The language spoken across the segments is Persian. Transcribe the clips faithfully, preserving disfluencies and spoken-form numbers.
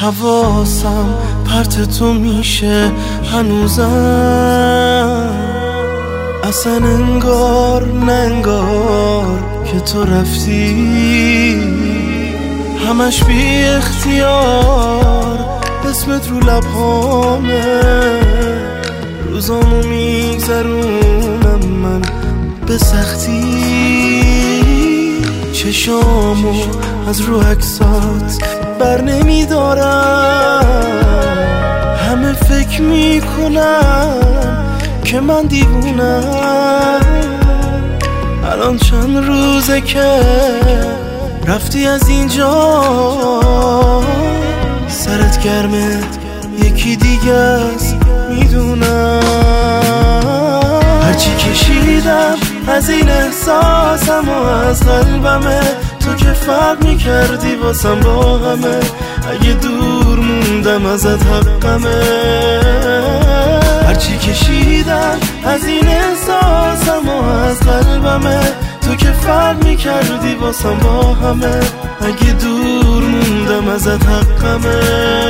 حواسم پرت تو میشه هنوزم، اصلا انگار نه انگار که تو رفتی، همش بی اختیار اسمت رو لبهامه، روزامو میگذرونم من به سختی، چشامو از رو عکسات بر نمیدارم، همه فکر میکنم که من دیوونم، الان چند روزه که رفتی از اینجا، سرت گرمه یکی دیگه است میدونم، هرچی کشیدم از این احساسم و از قلبمه، تو که فرق میکردی واسم با همه، اگه دور موندم ازت حقمه، هرچی کشیدم از این احساسم و از قلبمه، تو که فرق میکردی واسم با همه، اگه دور موندم ازت حقمه.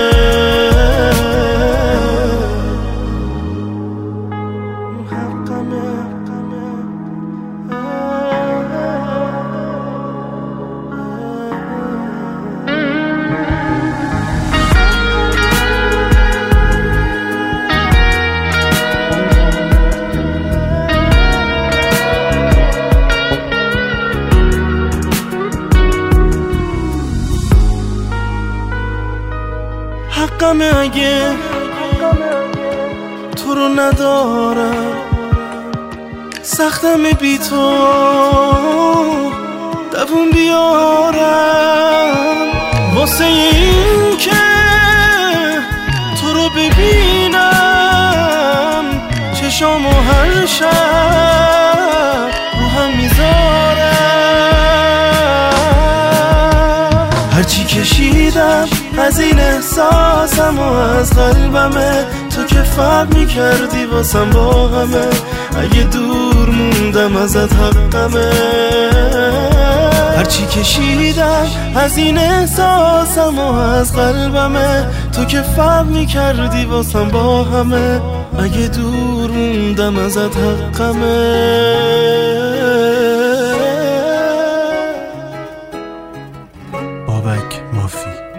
حقمه اگه تو رو ندارم، سختمه بی تو دوون بیارم، واسه این که تو رو ببینم چشامو هر شب رو هم میذارم، هرچی کشیدم از این احساسم و از قلبمه، تو که فرق میکردی واسم با همه، اگه دور موندم ازت حقمه، هرچی کشیدم از این احساسم و از قلبمه، تو که فرق میکردی واسم با همه، اگه دور موندم ازت حقمه. بابک مافی